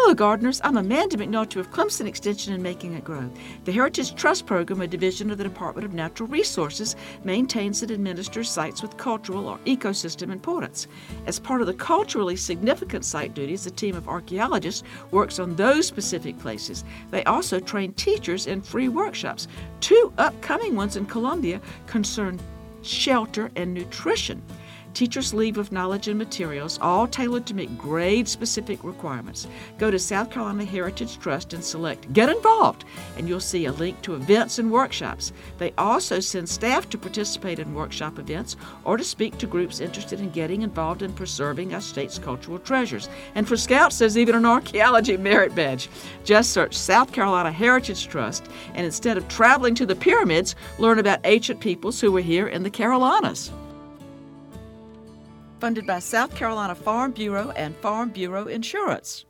Hello, gardeners. I'm Amanda McNulty of Clemson Extension and Making It Grow. The Heritage Trust Program, a division of the Department of Natural Resources, maintains and administers sites with cultural or ecosystem importance. As part of the culturally significant site duties, a team of archaeologists works on those specific places. They also train teachers in free workshops. 2 upcoming ones in Columbia concern shelter and nutrition. Teachers leave with knowledge and materials, all tailored to meet grade-specific requirements. Go to South Carolina Heritage Trust and select Get Involved, and you'll see a link to events and workshops. They also send staff to participate in workshop events or to speak to groups interested in getting involved in preserving our state's cultural treasures. And for Scouts, there's even an archaeology merit badge. Just search South Carolina Heritage Trust, and instead of traveling to the pyramids, learn about ancient peoples who were here in the Carolinas. Funded by South Carolina Farm Bureau and Farm Bureau Insurance.